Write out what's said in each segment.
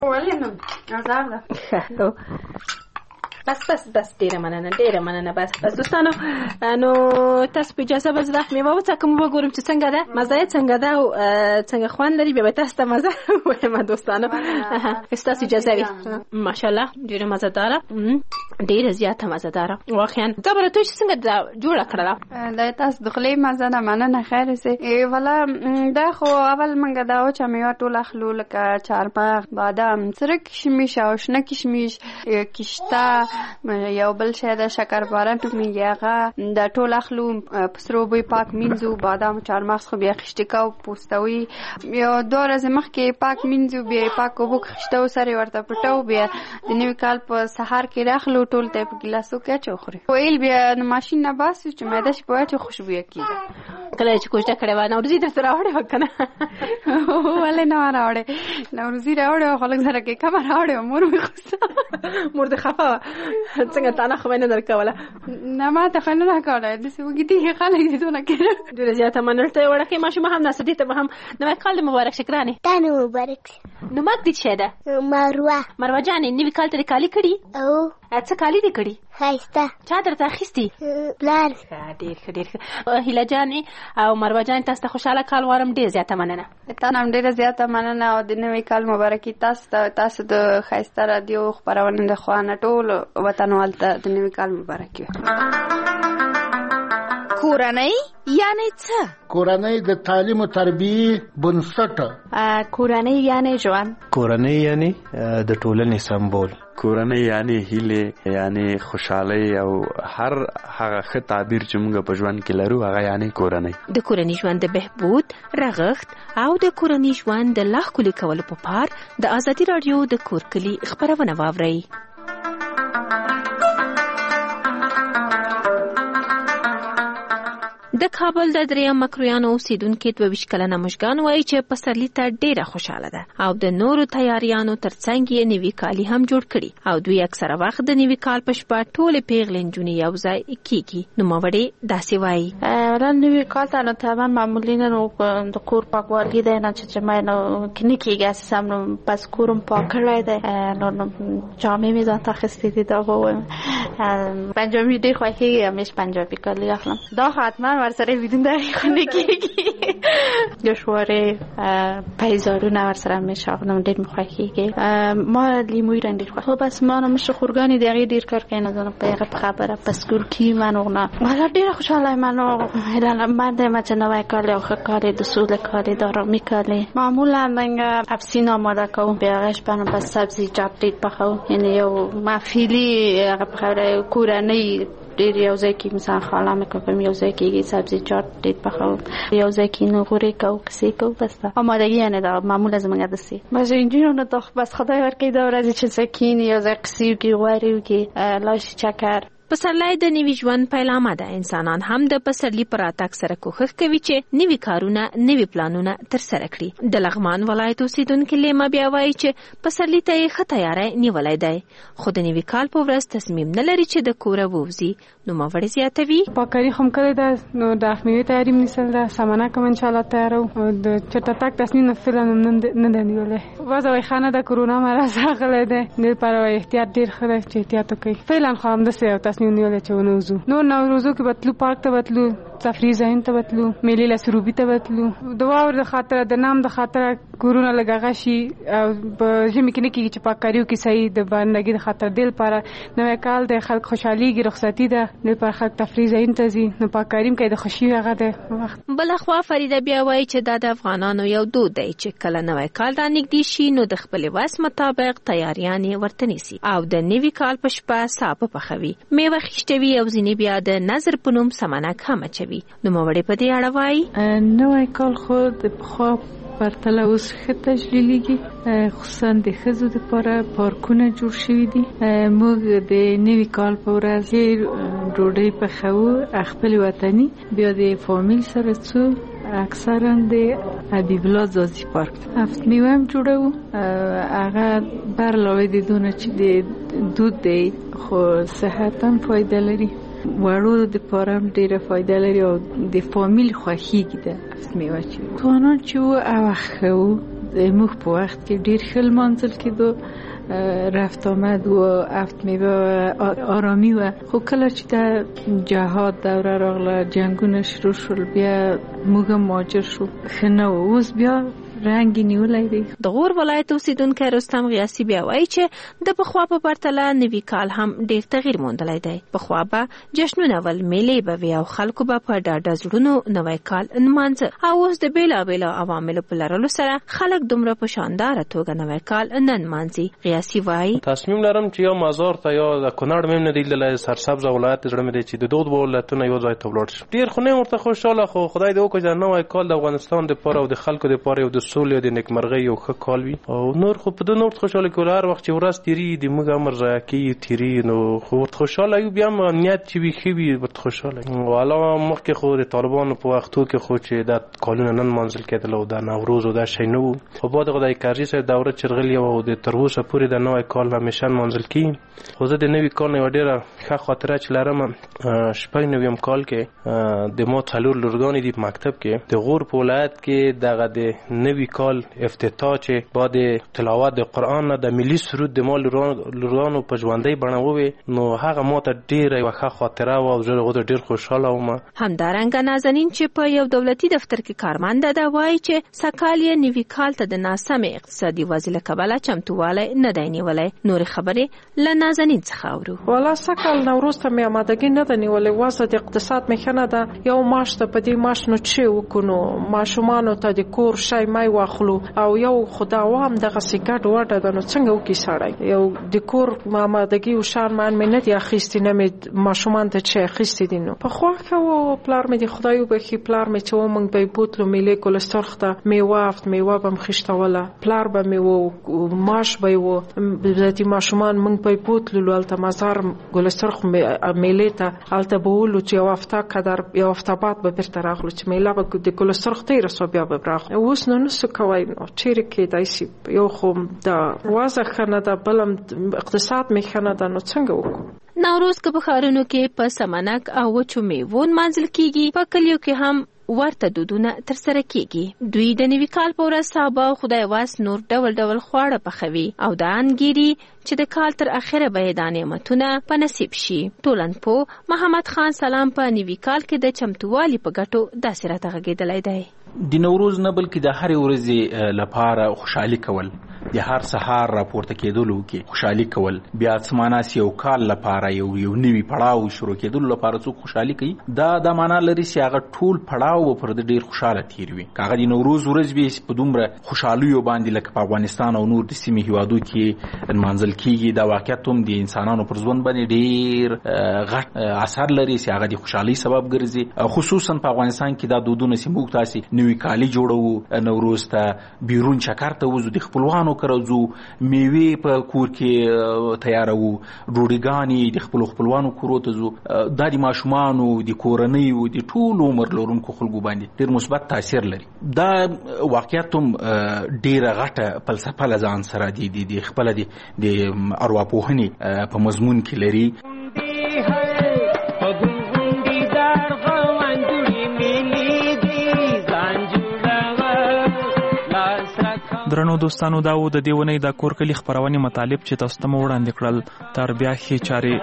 ولې نو نظر ده بس ډیره مننه بس دوستانو نو تاسو په اجازه به زه میوه وڅکم وګورم چې څنګه ده مزه یې څنګه ده او څنګه خوند لري به تاسو ته مزه وایم دوستانو تاسو اجازه وي ماشاءالله ډیره مزه داره ډیره زیاته مزه داره واقعا زبر ته څنګه جوړه کړله دا تاسو دخلي مزه نه مننه خیر سي ولا دا خو اول منګه دا او چې میوه ټول اخلو لکه چارمغز بادام سره کشمش او شنه کشمش کیشتا یو بل شی د شکرپاره ټومیږي هغه د ټول اخلو پسرو به پاک مینځو بادام چارمغز خو بیا خشتکاو پوستوي یو 2 ورځې مخکې پاک مینځو بیا پاک وبو خشتو سره ورته پټو بیا د نوي کال په سحر کې راخلو ټول ته په ګلاسو کې چوخري ویل بیا د ماشين نه باسو چې ماده شي په چې خوشبو کیږي کله چې کوشته کړې و نو ورزي د سره وړه وکنه ولې نه راوړې نو ورزي راوړې خلک سره کې کمر راوړې مور مې خوسته مور د خفا څنګه تا نه خو نه درکوله نه ما ته خنه نه کوله د څه وګړي خلک دې دونه کړه ډیره زیاته منلته وړه کې ماشوم هم ناس دي ته هم نو کال مبارک شکرانه تانه مبارک نو مګ دې شه ده مروه جانې نیو کال ته کالی کړي او اڅه کالی دې کړي خایسته چا درته اخیستی بلار ډیر هیله جانې او مروه جان تاسو ته خوشاله کال غواړم ډیر زیاته مننه تاسو هم ډیر زیاته مننه او د نوي کال مبارکي تاسو د خایسته رادیو خبرونه د خوانه ټول وطنوال ته د نوي کال مبارکي کورنۍ یعنی څه؟ کورنۍ د تعلیم او تربیه بنسټ. کورنۍ یعنی ژوند. کورنۍ یعنی د ټولنې سمبول. کورنۍ یعنی هیله یعنی خوشحالي او هر هغه ښه تعبیر چې موږ په ژوند کې لرو هغه یعنی کورنۍ. د کورنۍ ژوند د بهبود رغښت او د کورنۍ ژوند د لا ښکلي کولو په پار د ازادي رادیو د کور کلي خبرونه واورئ. د کابل د دریم مکرویانو اوسیدونکو 22 کلنه مشګان وایي چې پسرلی ته ډیره خوشاله ده او د نورو تیاریانو ترڅنګ یې نوي کالي هم جوړ کړي او دوی اکثره وخت د نوي کال په شپه ټولې پیغلې نجونې یو ځای کیږي. نوموړې داسې وایي ولن نوي کال ته نو طبعا معمولی نه د کور پاکوالی ده نه چې ما نو کني کېږي اساسا نو پس کورم پاک کړی ده نو جامې می ځان ته خستې دي دا وایم پنجابی ډېر خوښي همیش پنجابی کالي اخلم دا حتما ورسره بدون دقیق خونه کېږي جوشواره پیزارونه ورسره همیشه اخلم ډېر مخوښیږي ما لیموی رنگ ډېر خوښ خو بس ما نمیشه خورگانی دقیق دیر کار که ندارم پیغه خبره پس کور کی منو نه والا ډېر خوشحاله منو مرد ما چه نوای کالی آخه کالی دسول کالی دارم میکالی معمولا من افسین آماده کنم بیاغش بنام بس سبزی جاب دید بخوام یعنی یو مفیلی بخوره کورنی ډیر یو ځای کې مثلا خاله مې کوم یو ځای کې سبزی چاټ ډیر پخاو یو ځای کې نو غوړي کو کسي کو بس آمادگی نه دا معمولا زمونږ دسي بس اینجوری نه تو بس خدای ورکړي دا ورځ چې سکین یو ځای کسي کې غوړي کې لاش چکر. پسرلی د نوي ژوند پیلامه ده. انسانان هم د پسرلی پر راتګ سره کوښښ کوي چې نوي کارونه نوي پلانونه ترسره کړي. د لغمان ولایت اوسیدونکو لیما بیا وایي چې پسرلی ته یې ښه تیاری نیولی دی خو د نوي کال په ورځ تصمیم نه لري چې د کوره ووځي. نوموړې زیاتوي پاککاري خو کړې ده نو د اخمیوي تیاری نیسل ده سامانه کوم ان شاء الله تیارو او د چټټک تصمیم فعلا نه ده نیولې وځوي خانه د کرونا مرز راغلی دی نه پر احتیاط ډیر خره چې احتیاط وکړي فعلا خو هم د سیو نیولې چې ونوزو نوروزو کې بتلو پارک ته بتلو تفریح ځای ته بتلو میلې لسروبي ته بتلو د واور د خاطر د نام د خاطر کورونه لګا شي او په ژمي کې نه کېږي چې پاککاریو کې صحیح د باندې د خاطر دل لپاره نوې کال د خلک خوشحاليږي رخصتي ده نه پر خلک تفریح ځای ته ځي نو پاککاریم کې د خوشي هغه ده وخت. بلخوا فریده بیا وایي چې د افغانانو یو دود دی چې کله نوې کال را نږدې شي نو د خپل واس مطابق تیاریانې ورته نیسي او د نوي کال په شپه ساپه پخوي میوه خشتوي او ځینې بیا د نظر په نوم سمنک هم اچوي. نوموړې په دې اړه وایي نوی کال خو د پخوا پرتله اوس ښه تجلیلیږي خصوصا د ښځو دپاره پارکونه جوړ شوي دي. موږ د نوي کال په ورځ ډوډۍ پخوو خپل وطني بیا د فامیل سره څو اکثرا د حبیب الله ځاځي پارک هفت میوه هم جوړو هغه بر علاوه د دونه چې د دود دی خو صحت هم فایده لري وړو د پاره ډیره فایده لري او د فامیل خوښیږي ده هفت میوه چې ځوانان چې او خو موږ په وخت کې ډیر ښه لمانځل کېدو، رفت آمد و افت میوه آرامی و. خو کله چې د جهاد دوره راغله، جنگونه شروع شول، بیا موږ مهاجر شو، ښه نه و. اوس بیا رنگی نیولای دی. د غور ولایت اوسیدونکی رستم غیاثي بیا وایي چې د پخوا په پرتله نوي کال هم ډیر تغییر موندلی دی. پخوا به جشنونه ول میلې به وي او خلکو به په ډاډه زړونو نوی کال نمانځه، او اوس د بیلابیلو عواملو په لرلو سره خلک دومره په شانداره توګه نوی کال نه نمانځي. غیاثي وایي تصمیم لرم چې یا مزار ته یا د کونړ مې نه دی لیدلی، سرسبز ولایت زړه مې دی چې د دوه ولایتونه یو ځای ته ولاړ شم. ډیر خو نه ورته خوشحاله، خو خدای دې وکړي چې نوی کال د افغانستان دپاره او د خلکو دپاره یو د سولې او د نیکمرغۍ یو ښه کال وي. او نور خو په دې نور خوشاله کول هر وخت چې ورځ تیری د موږ عمر ضایع کیږي تیری، نو خو ورته خوشاله یو، بیا هم نیت چې وي ښه وي ورته خوشاله یو. والا مخکې خو د طالبانو په وختو کې خو چې دا کالونه نه نمانځل کېدل او دا نوروز او دا شی نه وو، خو بعد خدای کرزي صاحب دوره چې راغلې او د تر اوسه پورې د نوی کال همیشه نمانځل کېږي. خو زه د نوي کال نه یوه ډېره ښه خاطره چې لرم، 96 کال کې د ما څلور لورګانې دي په مکتب کې د غور په ولایت کې دغه د نوي کال افتتاح چې بعد تلاوت د قرآن نه د ملي سرود د ما لورګانو په ژوندۍ بڼه ووې، نو هغه ما ته ډېره یوه ښه خاطره وه او زه هغو ته ډېر خوشحاله وم. همدارنګه نازنین چې په یو دولتي دفتر کې کارمنده ده وایي چې سږکال یې نوي کال ته د ناسمې اقتصادي وضع له کبله چمتووالی نه دی نیولی. نورې خبرې له نازنین څخه اورو. والا سږکال نوروز ته مې امادګي نه ده نیولې، وضع د اقتصاد مې ښه نه ده. یو معاش ته په دې معاش نو څه وکړو، نو ماشومانو ته د کور شی مای واخلو او یو خدا وام دغسې ګډ وډه ده، نو څنګه وکړي سړی؟ یو د کور امادګي او شارمان مې نه دي اخیستي، نه مې ماشومان ته څه اخیستي دي. نو په خوا ښه و، پلار مې د خدای وبخي، پلار مې چې و موږ به یې بوتلو میلې کلسترخ ته، میوه افت میوه به م خیشتوله، پلار به مې و، ماش به یې و، د ماشومان موږ به یې بوتللو هلته مزار کلسترخ میلې ته، هلته به ولو چې یو هفته قدر یو هفته بعد به بیرته راغلو چې میله به د کلسترخ تېره سوه بیا به راغلو. اوس نو نسو کوی، نو چیرې کېدای شي؟ یو خو د وضع ښه نه ده، بل هم اقتصاد مې ښه نه ده، نو څنګه وکړو؟ نوروز که په ښارونو کې په سمنک او وچو میوو نمانځل کېږي، په کلیو کې هم ورته دودونه ترسره کېږي. دوی د نوي کال په ورځ سابه او خدای واس نور ډول ډول خواړه پخوي او دا انګیري چې د کال تر اخره به دا نعمتونه په نصیب شي. ټولنپوه محمد خان سلام په نوي کال کې د چمتووالي په ګټو داسې راته غږېدلی دی. د نوروز نه بلکې د هرې ورځې لپاره خوشحالي کول، د هر سهار راپورته کېدلو کې خوشحالي کول، بیا څه معناس یو کال لپاره یو نوي پړاو شروع کېدلو لپاره څوک خوشحالي کوي، دا معنا لري چې هغه ټول پړاو به پر د ډېر خوشحاله تیر وي. که هغه د نوروز ورځ وي په دومره خوشحالیو باندې لکه په افغانستان او نور د سیمې هیوادو کې نمانځل کېږي، دا واقعیت هم د انسانانو پر ژوند باندې ډېر غټ اثر لري چې هغه د خوشحالۍ سبب ګرځي. خصوصا په افغانستان کې دا دودونه چې موږ تاسې نوي کالي جوړو، نوروز ته بیرون چکر ته وځو، د خپلوانو کره ځو، میوې په کور کې تیاروو، ډوډۍ د خپلوانو کورو ته ځو. دا د ماشومانو د کورنیو د ټول عمر لرونکو خلکو باندې ډېر مثبت تاثیر لري. دا واقعیت هم ډېره غټه فلسفه له ځان سره د خپله د ارواپوهنې په مضمون کې لري. درنو دوستانو، دا و د دې ونې د کور کلي خپرونې مطالب چې تاسو ته مو وړاندې کړل. تر بیا ښې چارې.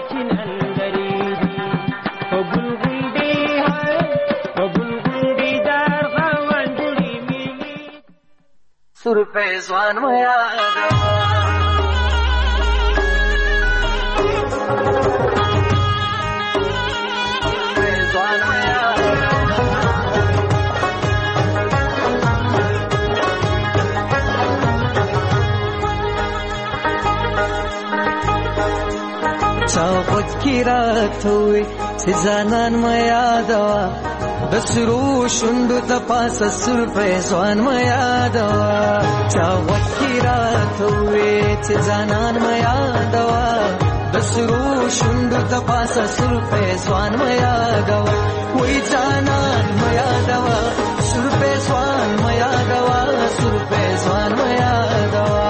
چاوت کی رات ہوئی سزانان میادوا بسرو شندو تپاس سر پیسوان میادوا چاوت کی رات ہوئی سزانان میادوا بسرو شندو تپاس سر پیسوان میادوا وی جانان میادوا سر پیسوان میادوا سر پیسوان میادوا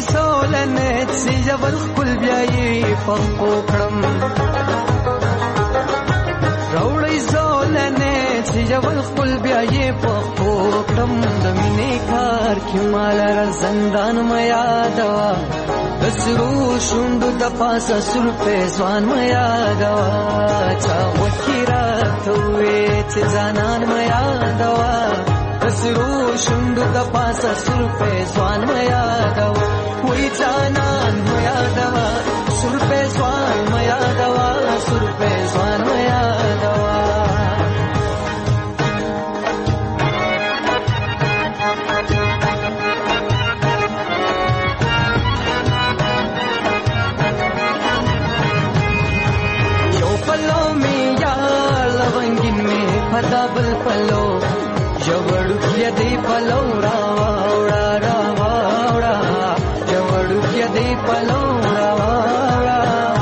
زولنه چې جبل خپل بیاي په کړم راوړی زولنه چې جبل خپل بیاي په کړم د مینې کار کې مال را زندان میا دوا دسرو شوندو د پاسه سر په ځوان میا دوا چا وکیرا توې چې ځانان میا دوا دسرو شوندو د پاسه سر په ځوان میا دوا وې ځانان میا دوا سر په ځوان میا دوا سر په ځوان میا دوا پدابل پلو جوړو کې دی پلو راوړا راوړا جوړو کې دی پلو راوړا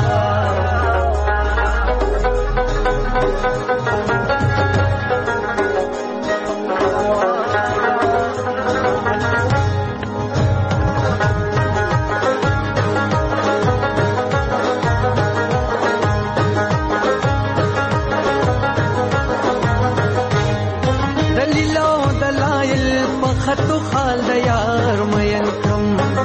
خطو خال د یار مین کم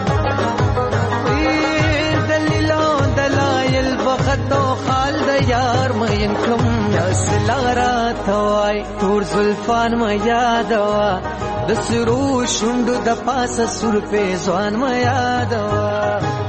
دلیلو دلایل بخطو خال د یار مین کم یاسلارا توای تور زلفان ما یادوا د سرو شوندو د پاسه سر په ځوان ما یادوا